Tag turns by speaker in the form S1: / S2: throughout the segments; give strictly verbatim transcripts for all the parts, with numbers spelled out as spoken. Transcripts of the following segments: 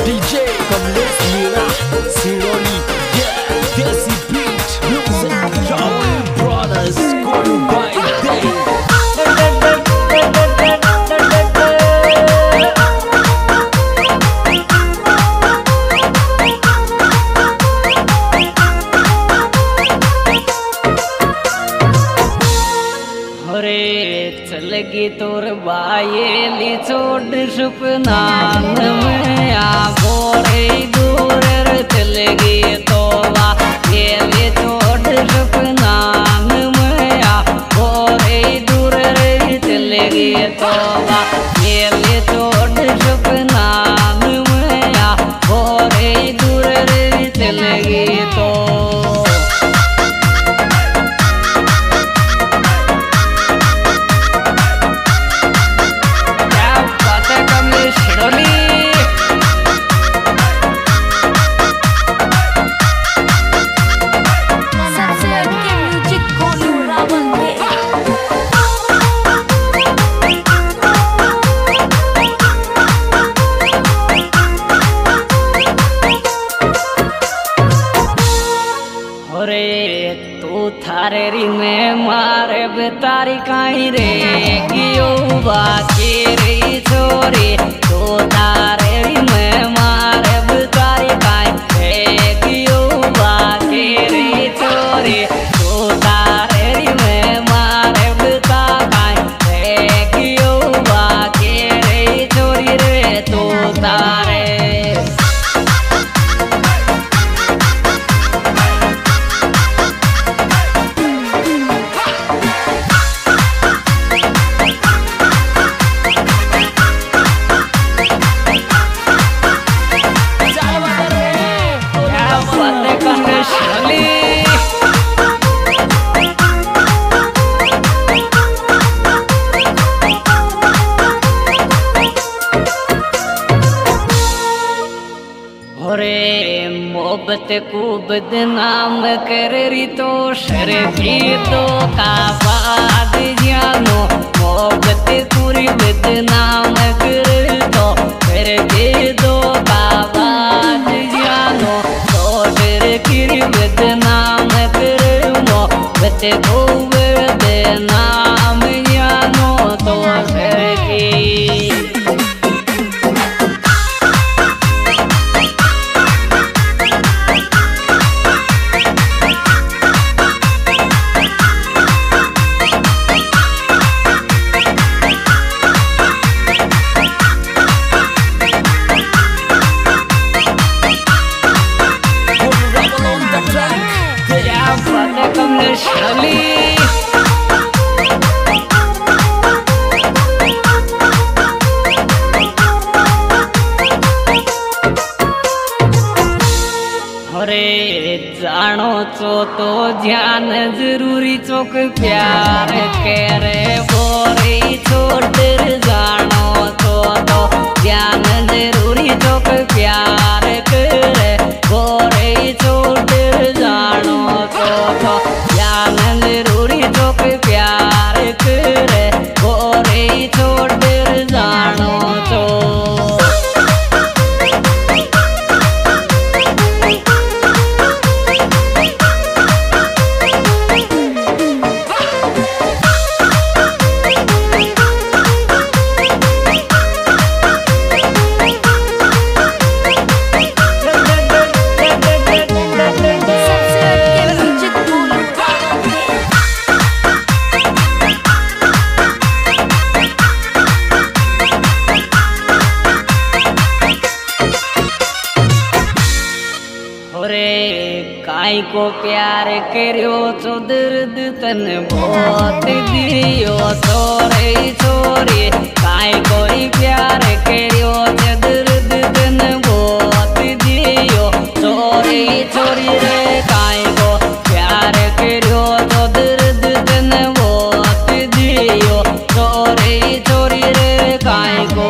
S1: DJ Kamlesh Meena Siroli, yeah, desi beat music, Rahul brothers, going by day।
S2: चलगी तोर बाये छोड़ सपना में आगो रे दूर चलगी तो ये छोड़ सपना में आगो रे दूर चलगी तो ये छोड़ सपना में आगो रे दूर चलगी तो थारे री में मारे बेतारी काई रे कियो बाकी रे छोरी तो थारे री में मारे बेतारी काई रे कियो बाकी रे छोरी तो थारे री में मारे बेता काई रे कियो बाकी रे छोरी रे तो तारे मोहब्बत को बदनाम कर रही तो शर्फीतो का बाद जानो मोहब्बत पूरी बदनाम कर तो फिर दे दो का बाद जानो तो शर्फी बदनाम कर मोहब्बत को बदनाम जानो तो शर्फी जानो चो तो ध्यान जरूरी चौक प्यार करे बोरी छोड़ जानो चो तो ध्यान जरूरी चौक प्यार करे बोरी छोड़ जानो चो तो ध्यान जरूरी चौक प्यार करे बोरी छोड़ जानो चो काई को प्यार करियो तो दर्द तन बहुत दियो छोरे छोरे काई कोई प्यार करियो तो दर्द तन बहुत दियो छोरे छोरी रे काई को प्यार करियो तो दर्द तन बहुत दियो छोरे छोरी रे काई को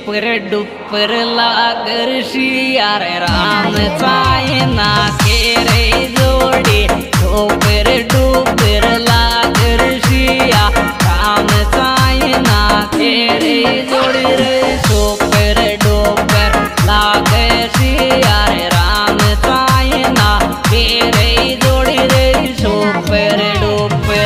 S2: डुपर डुपर लागर शियार राम चायना के रे जोड़ी डुपर डुपर लागर शिया राम चायना के रे जोड़ी रे डुपर डुपर लागर शियार राम चायना के रे जोड़ी रे डुपर डुपर।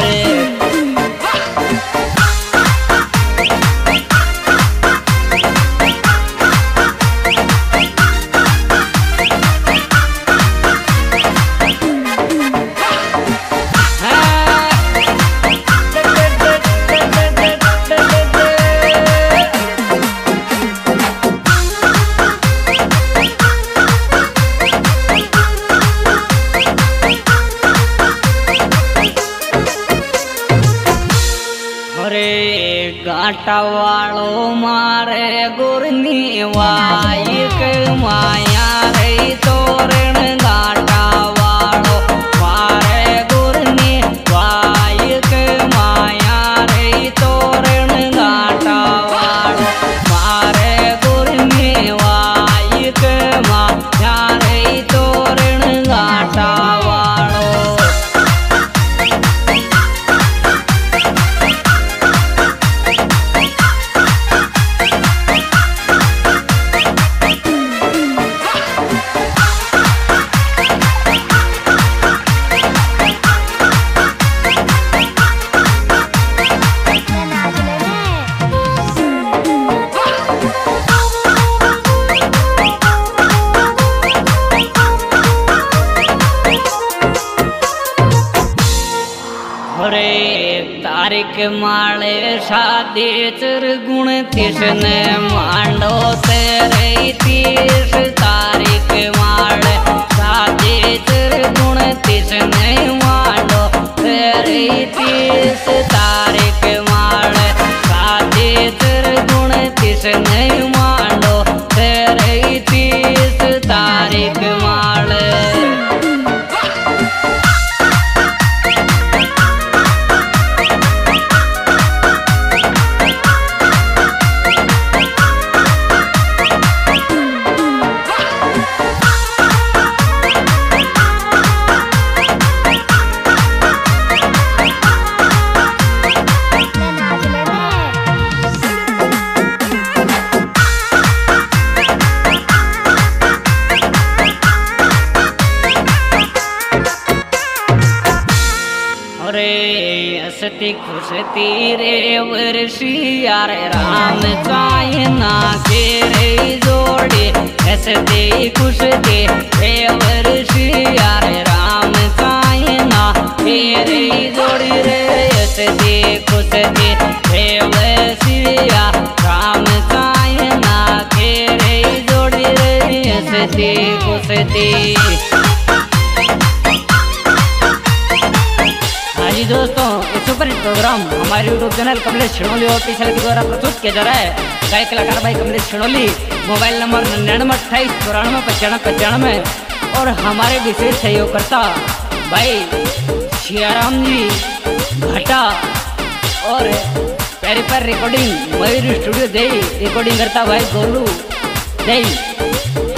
S2: गाटा वालो मारे गुरनी वाइक माया रे तोरण गाटा वालो मारे गुरनी वाइक माया रे तोरण गाटा वालो मारे गुरनी वाइक माया रे तोरण गाटा वालो। तारिक माले शादी चर गुण तिसने मांडो तेरे तीस तारिक माले शादी चर गुण तिसने मांडो तेरे तीस तारिक माले शादी चर गुण तिसने मांडो तेरे तीस तारिक माले। हसती खुशती रे वर्षियार राम चायना के रे जोड़ी हसती खुशती रे वर्षियार राम चायना के रे जोड़ी रे हसती खुशती रे वर्षिया राम चायना के रे जोड़ी रे हसती खुशती। जी दोस्तों, इस सुपर हिट प्रोग्राम हमारे YouTube channel Kamlesh Chhinoli official के द्वारा प्रस्तुत किया जा रहा है। गायक कलाकार भाई कमलेश छिणोली, मोबाइल नंबर निन्यानवे अट्ठाईस चौरानवे पचानवे पचानवे और हमारे विशेष सहयोगकर्ता भाई सियाराम जी घाटा और पैरी पर रिकॉर्डिंग मयूर स्टूडियो दे रिकॉर्डिंग करता भाई गोलू दे।